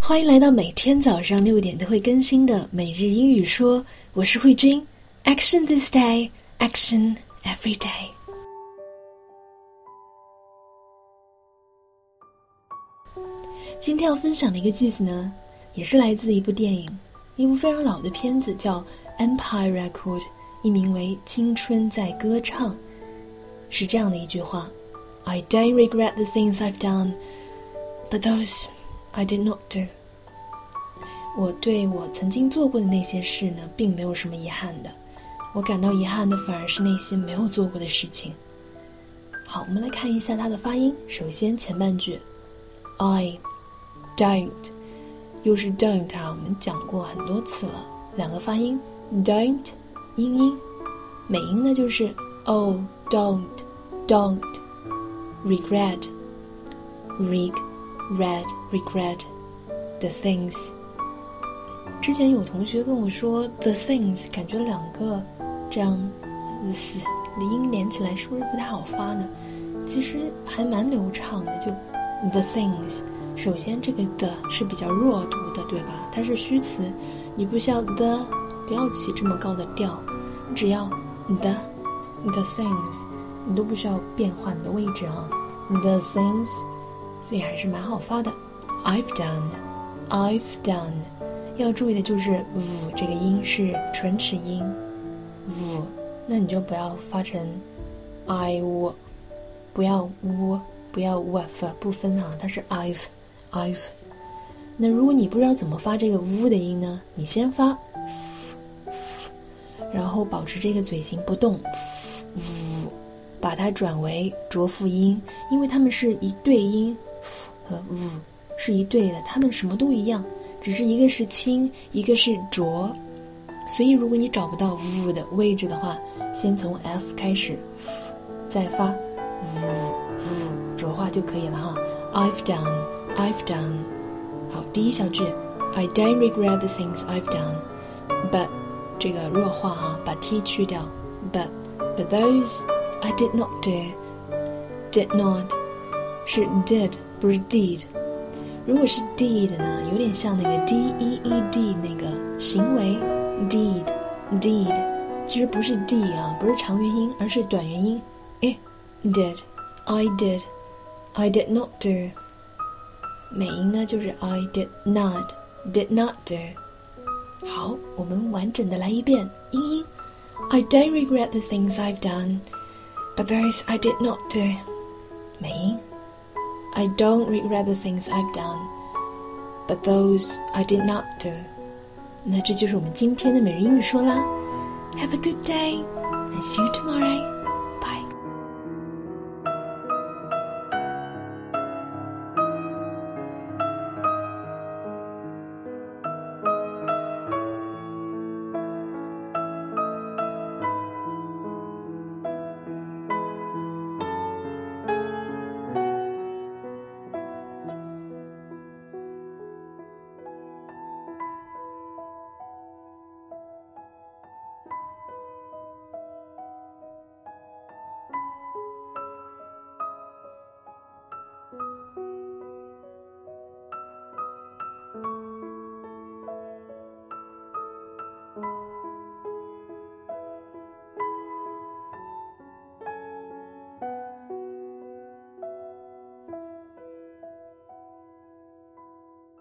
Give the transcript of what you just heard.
欢迎来到每天早上6点都会更新的每日英语说，我是慧君。 Action this day, action every day。 今天要分享的一个句子呢，也是来自一部电影，一部非常老的片子，叫 Empire Record， 译名为青春在歌唱。是这样的一句话， I don't regret the things I've done, but those I did not do。 我对我曾经做过的那些事呢，并没有什么遗憾的，我感到遗憾的反而是那些没有做过的事情。好，我们来看一下它的发音。首先前半句 I don't， 又是 don't 啊，我们讲过很多次了，两个发音 don't 音，美音呢就是 oh don't regret the things。 之前有同学跟我说 the things， 感觉两个这样离音连起来是不是不太好发呢？其实还蛮流畅的，就 the things。 首先这个 the 是比较弱读的，对吧？它是虚词，你不需要 the， 不要起这么高的调，你只要 the things， 你都不需要变换你的位置啊。 the things， 所以还是蛮好发的。 I've done， 要注意的就是 v 这个音是唇齿音 v， 那你就不要发成 I w， 不要 w， 不要 w， 不分啊，它是 I've。 那如果你不知道怎么发这个 v 的音呢，你先发 f， 然后保持这个嘴型不动 v， 把它转为浊辅音，因为它们是一对音 f 和 v 是一对的，它们什么都一样，只是一个是轻，一个是浊，所以如果你找不到 v 的位置的话，先从 f 开始 f， 再发 v， 浊化就可以了哈。 I've done。 好，第一小句 I don't regret the things I've done， but 这个弱化哈，把 t 去掉， but those I did not do。 did not 是 did 不是 did，如果是 did 呢，有点像那个 deed 那个行为 deed， 其实不是 d 啊，不是长元音，而是短元音 did。 I did not do， 美音呢就是 I did not do。 好，我们完整的来一遍，音 I don't regret the things I've done, but those I did not do。 美音I don't regret the things I've done, but those I did not do。 那这就是我们今天的每日英语说啦。 Have a good day and see you tomorrow.